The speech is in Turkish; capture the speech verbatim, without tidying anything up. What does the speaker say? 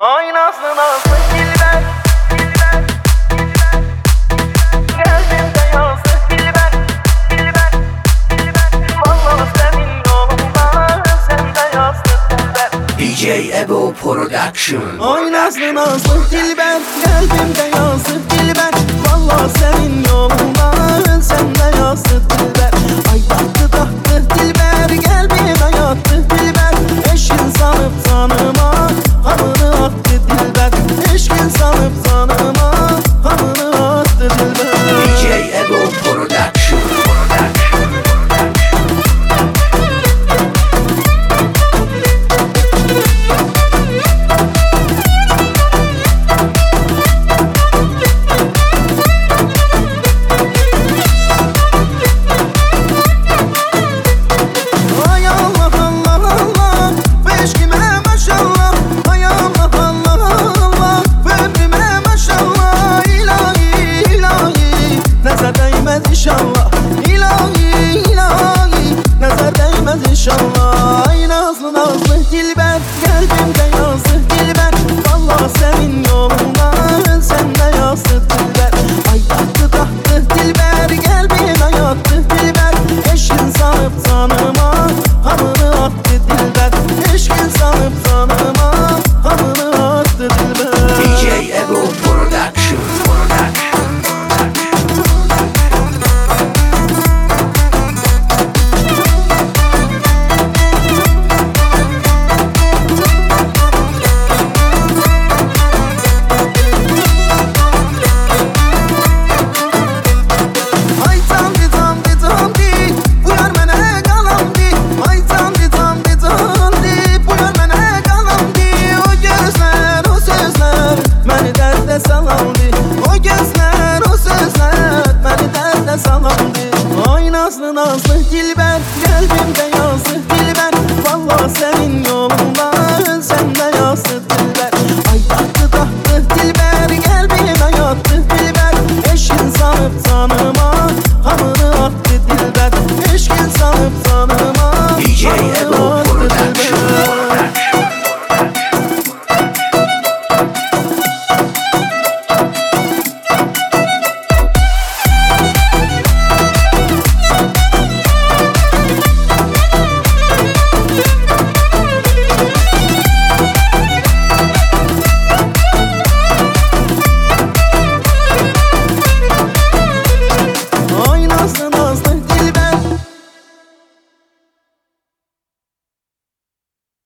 Ay nazlı nazlı dilber, dilber, dilber. Geldim de yazdı dilber, dilber, dilber. Vallahi senin yolunda sen de yazdın dilber. D J Ebo Production. Ay nazlı nazlı dilber, geldim de yazdı dilber. Vallahi senin yolunda sen de yazdın dilber. Ay taktı taktı dilber, gelbime yattı dilber. Eşin sanıp tanıma kanını attı dilber. Eşkin sanıp tanıma kanını attı dilber. D J Ebo Production. Ay Allah Allah Allah, beşkime maşallah. Ay Allah Allah Allah, ömrüme maşallah. İlahi ilahi, nazar değmez inşallah. İlahi ilahi, nazar değmez inşallah. Ay nazlı nazlı dilber, geldim de yazdı dilber. Vallahi senin